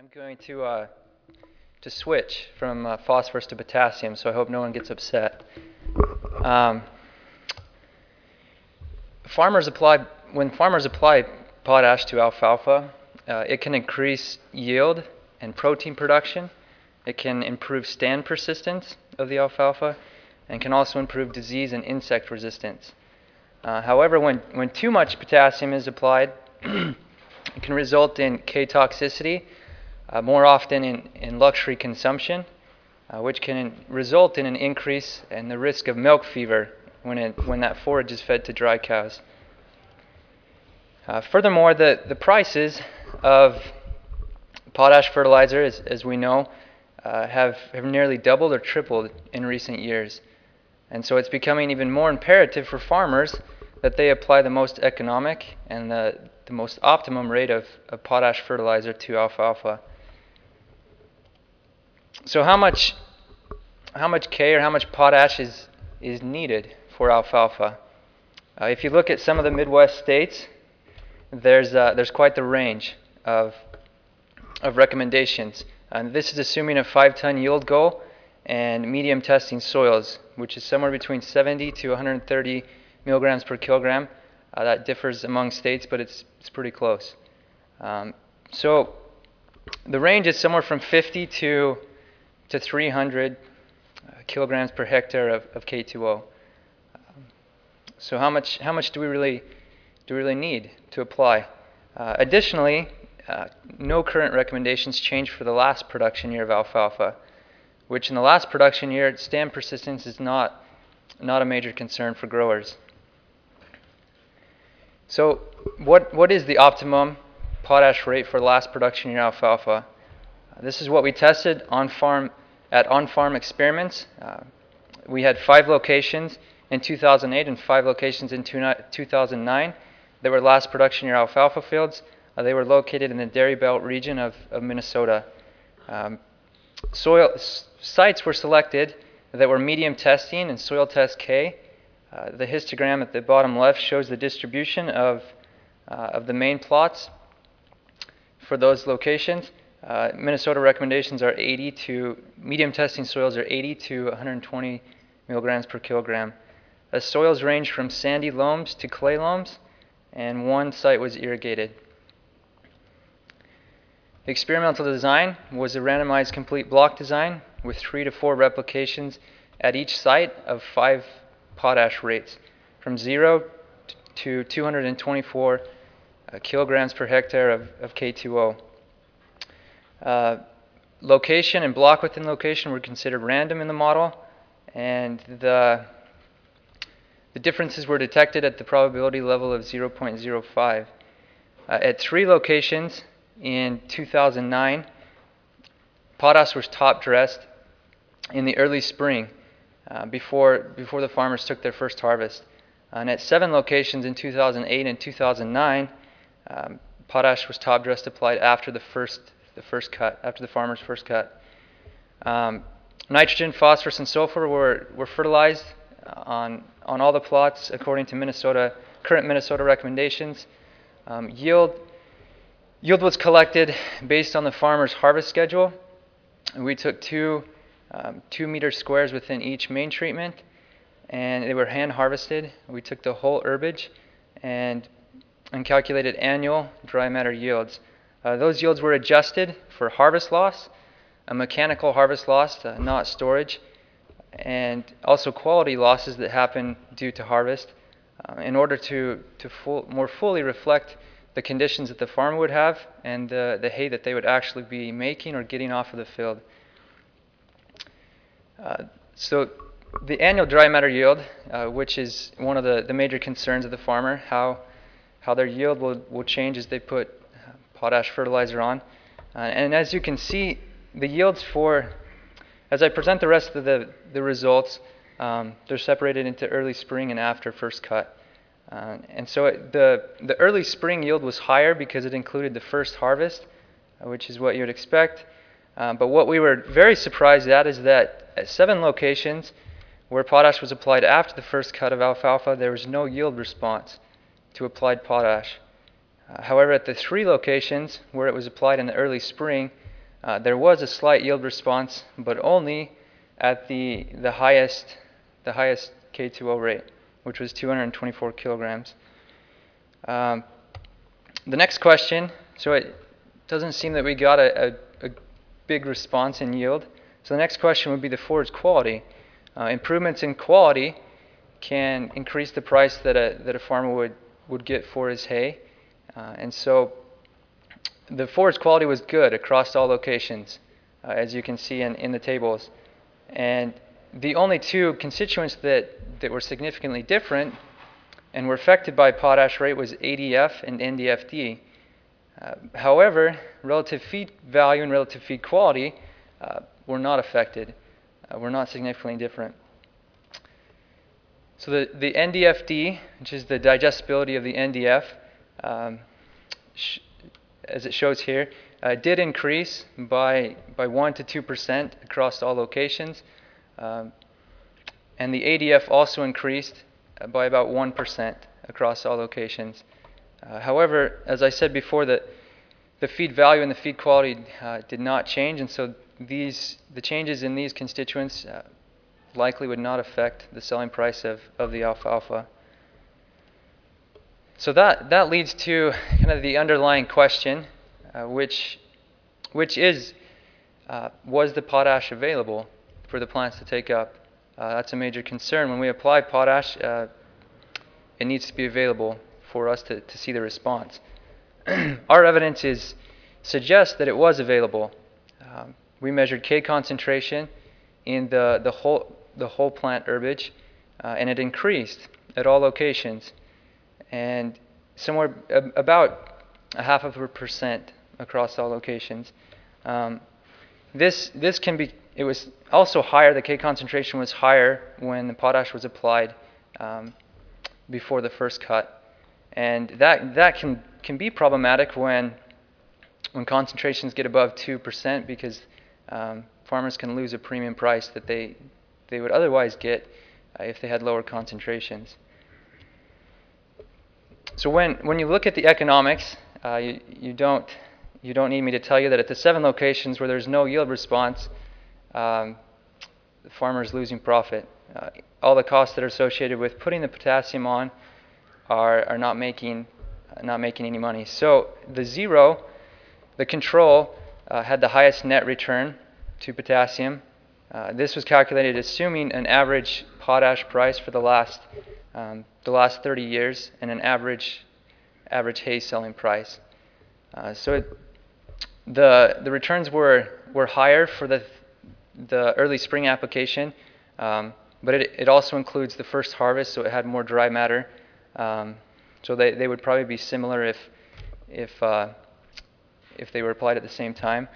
I'm going to switch from phosphorus to potassium, so I hope no one gets upset. Um, when farmers apply potash to alfalfa, it can increase yield and protein production. It can improve stand persistence of the alfalfa, and can also improve disease and insect resistance. However, when too much potassium is applied, it can result in K toxicity, more often in luxury consumption, which can result in an increase in the risk of milk fever when that forage is fed to dry cows. Furthermore, the prices of potash fertilizer, as we know, have nearly doubled or tripled in recent years. And so it's becoming even more imperative for farmers that they apply the most economic and the most optimum rate of potash fertilizer to alfalfa. So how much K or how much potash is needed for alfalfa? If you look at some of the Midwest states, there's quite the range of recommendations. And this is assuming a 5-ton yield goal and medium testing soils, which is somewhere between 70 to 130 milligrams per kilogram. That differs among states, but it's pretty close. So the range is somewhere from 50 to 300 kilograms per hectare of K2O. So how much do we really need to apply? Additionally, no current recommendations change for the last production year of alfalfa, which in the last production year, stand persistence is not a major concern for growers. So what is the optimum potash rate for last production year alfalfa? This is what we tested on-farm experiments. We had 5 locations in 2008 and 5 locations in 2009. They were last production year alfalfa fields. They were located in the Dairy Belt region of Minnesota. Sites were selected that were medium testing and soil test K. The histogram at the bottom left shows the distribution of the main plots for those locations. Minnesota recommendations are medium testing soils are 80 to 120 milligrams per kilogram. The soils range from sandy loams to clay loams, and one site was irrigated. The experimental design was a randomized complete block design with 3 to 4 replications at each site of 5 potash rates, from 0 to 224 kilograms per hectare of K2O. Location and block within location were considered random in the model, and the differences were detected at the probability level of 0.05. At 3 locations in 2009, potash was top dressed in the early spring before the farmers took their first harvest. And at 7 locations in 2008 and 2009, potash was top dressed applied after the first cut, after the farmer's first cut. Nitrogen, phosphorus, and sulfur were fertilized on all the plots according to current Minnesota recommendations. Yield was collected based on the farmer's harvest schedule. We took 2 meter squares within each main treatment, and they were hand harvested. We took the whole herbage and calculated annual dry matter yields. Those yields were adjusted for harvest loss, a mechanical harvest loss, not storage, and also quality losses that happen due to harvest, in order to more fully reflect the conditions that the farmer would have and the hay that they would actually be making or getting off of the field. So the annual dry matter yield, which is one of the major concerns of the farmer, how their yield will change as they put potash fertilizer on. And as you can see, the yields as I present the rest of the results, they're separated into early spring and after first cut. And so the early spring yield was higher because it included the first harvest, which is what you would expect. But what we were very surprised at is that at 7 locations where potash was applied after the first cut of alfalfa, there was no yield response to applied potash. However, at the 3 locations where it was applied in the early spring, there was a slight yield response, but only at the highest K2O rate, which was 224 kilograms. The next question, so it doesn't seem that we got a big response in yield. So the next question would be the forage quality. Improvements in quality can increase the price that a farmer would get for his hay. And so the forage quality was good across all locations, as you can see in the tables. And the only two constituents that were significantly different and were affected by potash rate was ADF and NDFD. However, relative feed value and relative feed quality were not affected, were not significantly different. So the NDFD, which is the digestibility of the NDF, as it shows here, did increase by 1 to 2% across all locations. And the ADF also increased by about 1% across all locations. However, as I said before, the feed value and the feed quality did not change, and so the changes in these constituents likely would not affect the selling price of the alfalfa. So that leads to kind of the underlying question, which is, was the potash available for the plants to take up? That's a major concern. When we apply potash, it needs to be available for us to see the response. Our evidence suggests that it was available. We measured K concentration in the whole plant herbage, and it increased at all locations, and somewhere about 0.5% across all locations. This can be. It was also higher. The K concentration was higher when the potash was applied before the first cut, and that can be problematic when concentrations get above 2%, because farmers can lose a premium price that they would otherwise get if they had lower concentrations. So when you look at the economics, you don't need me to tell you that at the 7 locations where there's no yield response, the farmer is losing profit. All the costs that are associated with putting the potassium on are not making any money. So the control had the highest net return to potassium. This was calculated assuming an average potash price for the last 30 years and an average hay selling price. So the returns were higher for the early spring application, but it also includes the first harvest, so it had more dry matter. So they would probably be similar if they were applied at the same time.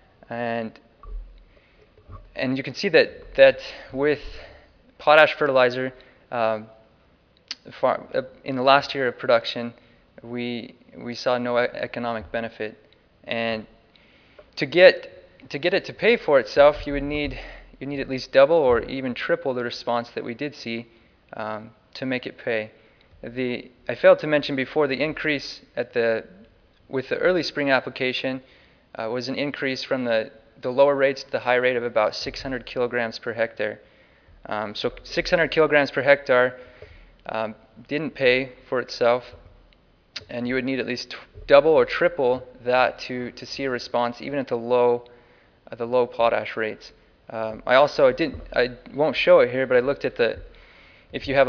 And you can see that with potash fertilizer, in the last year of production, we saw no economic benefit. And to get it to pay for itself, you need at least double or even triple the response that we did see to make it pay. I failed to mention before, the increase with the early spring application was an increase from the lower rates to the high rate of about 600 kilograms per hectare. So 600 kilograms per hectare didn't pay for itself, and you would need at least double or triple that to see a response, even at the low potash rates. I won't show it here, but I looked at if you have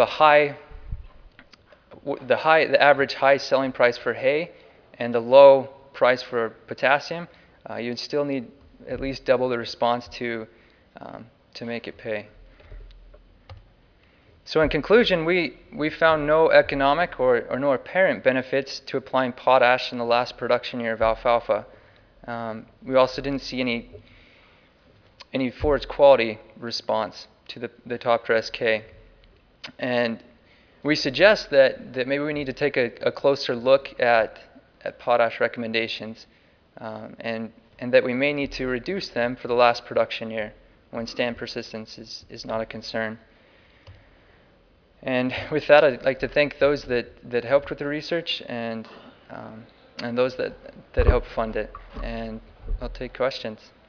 the average high selling price for hay and the low price for potassium, you'd still need at least double the response to make it pay. So in conclusion, we found no economic or no apparent benefits to applying potash in the last production year of alfalfa. We also didn't see any forage quality response to the Toptra SK. And we suggest that maybe we need to take a closer look at potash recommendations, and that we may need to reduce them for the last production year when stand persistence is not a concern. And with that, I'd like to thank those that helped with the research and those that helped fund it. And I'll take questions.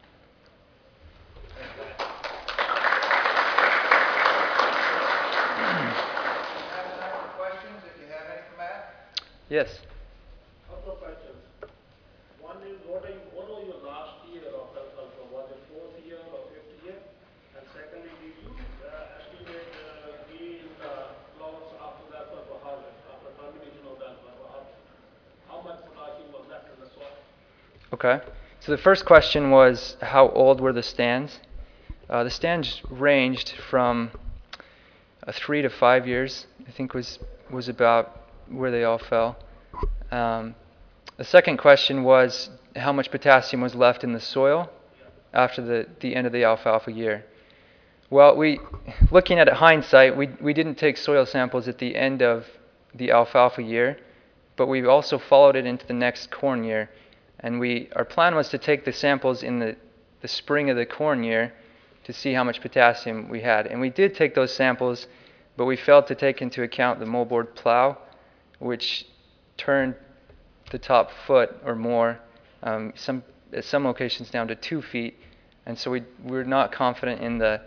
Yes. Couple of questions. One is what was your last year of alfalfa? Was it fourth year or fifth year? And secondly, did you estimate gain in the plots after the alfalfa harvest, after termination of the alfalfa harvest? How much potassium was left in the soil? Okay. So the first question was how old were the stands? The stands ranged from 3 to 5 years, I think was about where they all fell. Um, the second question was how much potassium was left in the soil after the end of the alfalfa year. Well, looking at it hindsight, we didn't take soil samples at the end of the alfalfa year, but we also followed it into the next corn year. And our plan was to take the samples in the spring of the corn year to see how much potassium we had. And we did take those samples, but we failed to take into account the moldboard plow, which turned the top foot or more, at some locations down to 2 feet. And so we're not confident in the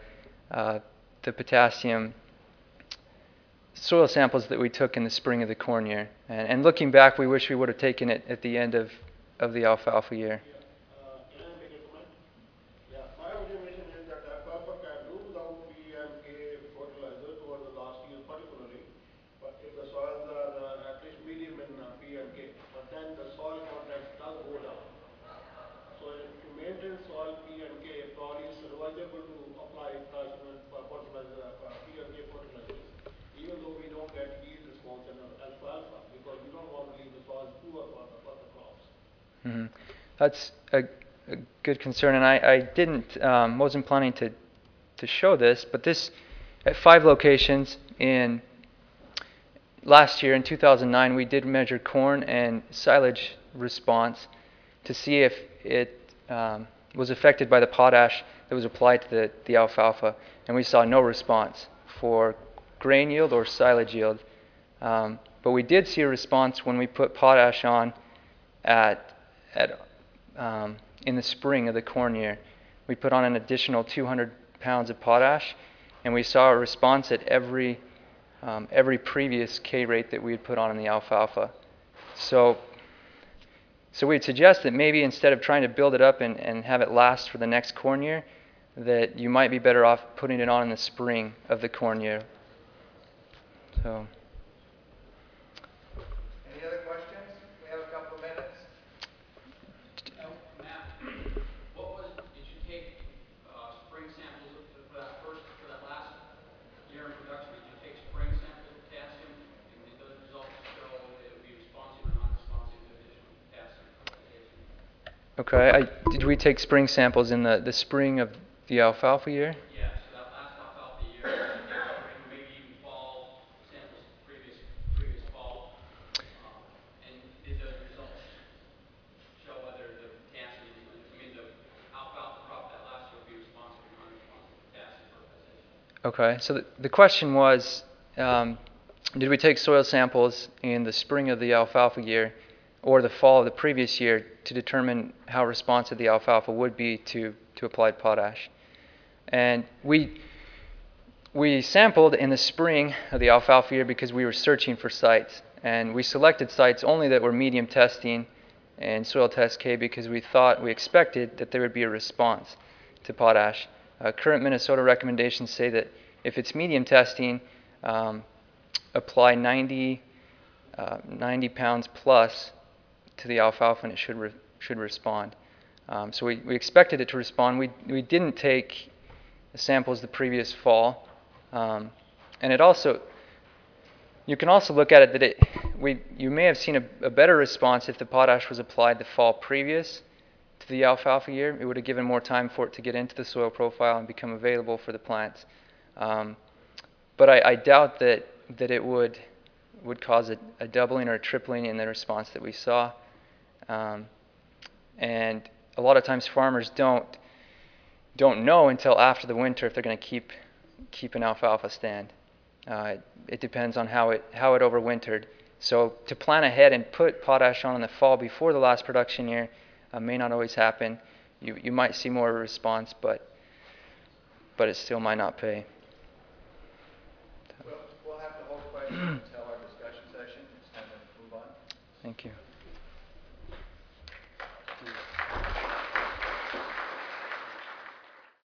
potassium soil samples that we took in the spring of the corn year. And looking back, we wish we would have taken it at the end of the alfalfa year. Yeah. Can I make a comment? Yeah, my observation is that alfalfa can do without PMK fertilizer towards the last year particularly, but if the soils are at least medium in PMK, but then the soil content does go down. So to maintain soil PMK, probably it's advisable to apply potassium fertilizer, PMK fertilizers, even though we don't get yield response in alfalfa, because we don't want to leave the soil poor for the crops. Mm-hmm. That's a good concern, and I wasn't planning to show this, but this at 5 locations in last year in 2009, we did measure corn and silage response to see if it was affected by the potash that was applied to the alfalfa, and we saw no response for grain yield or silage yield. But we did see a response when we put potash on at in the spring of the corn year. We put on an additional 200 pounds of potash, and we saw a response at every previous K rate that we had put on in the alfalfa. So we'd suggest that maybe instead of trying to build it up and have it last for the next corn year, that you might be better off putting it on in the spring of the corn year. So. Any other questions? We have a couple of minutes. Matt, did you take spring samples for that last year in production? Did you take spring samples of potassium? And did those results show that it would be responsive or non-responsive to additional potassium fertilization? Okay. Did we take spring samples in the spring of the alfalfa year? Yeah, so that last alfalfa year, did you take spring, maybe even fall samples previous fall? And did those results show whether the potassium, the alfalfa crop that last year would be responsive or non-responsive to potassium fertilization? Okay. So the question was, did we take soil samples in the spring of the alfalfa year or the fall of the previous year to determine how responsive the alfalfa would be to applied potash? And we sampled in the spring of the alfalfa year because we were searching for sites. And we selected sites only that were medium testing and soil test K because we expected that there would be a response to potash. Current Minnesota recommendations say that if it's medium testing, apply 90 pounds plus to the alfalfa and it should respond. So we expected it to respond. We didn't take samples the previous fall, and you can also look at it that you may have seen a better response if the potash was applied the fall previous to the alfalfa year. It would have given more time for it to get into the soil profile and become available for the plants. But I doubt that it would cause a doubling or a tripling in the response that we saw. And a lot of times farmers don't know until after the winter if they're going to keep an alfalfa stand. It depends on how it overwintered. So to plan ahead and put potash on in the fall before the last production year may not always happen. You might see more response, but it still might not pay. We'll have to hold questions until our discussion session. It's time to move on. Thank you.